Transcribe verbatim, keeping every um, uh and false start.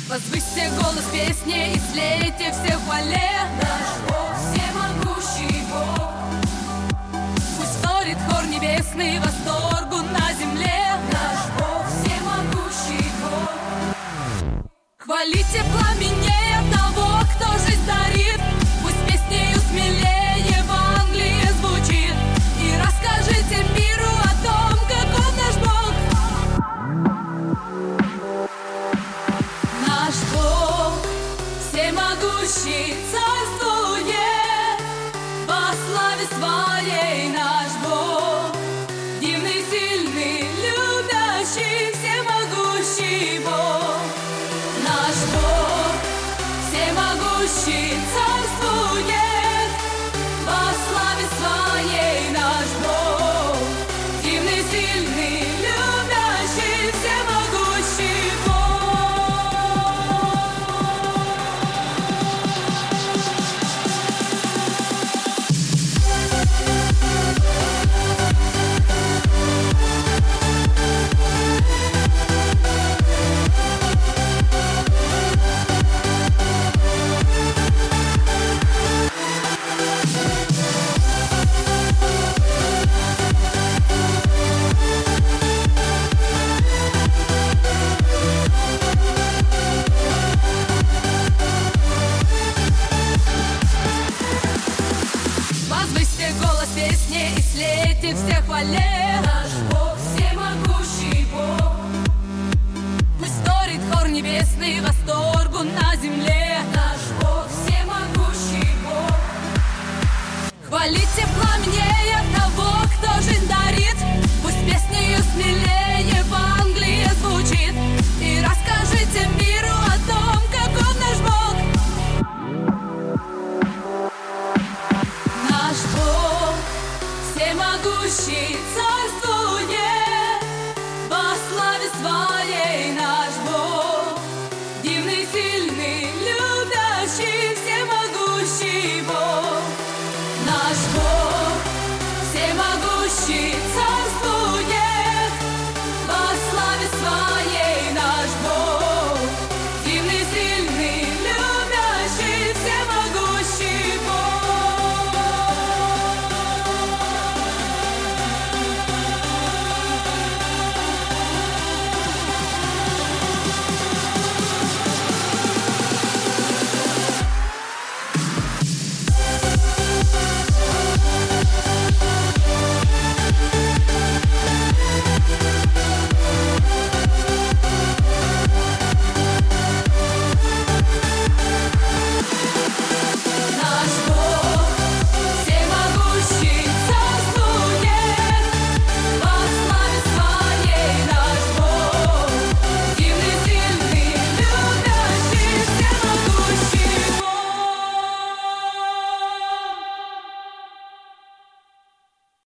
Возвысьте голос песни и слейте все в хвале. Наш Бог, всемогущий Бог. Пусть вторит хор небесный восторгу на земле. Наш Бог, всемогущий Бог. Хвалите пламеннее того, кто жизнь дарит. Пусть песнею смелее Евангелие звучит. И расскажите миру о том, каков наш Бог. Наш Бог всемогущий царствует во славе своей. Наш Бог дивный, сильный, любящий, всемогущий Бог. Наш Бог всемогущий царствует во славе своей. Наш Бог дивный, сильный, любящий, всемогущий Бог. Возвысьте голос песни и слейте все хвале.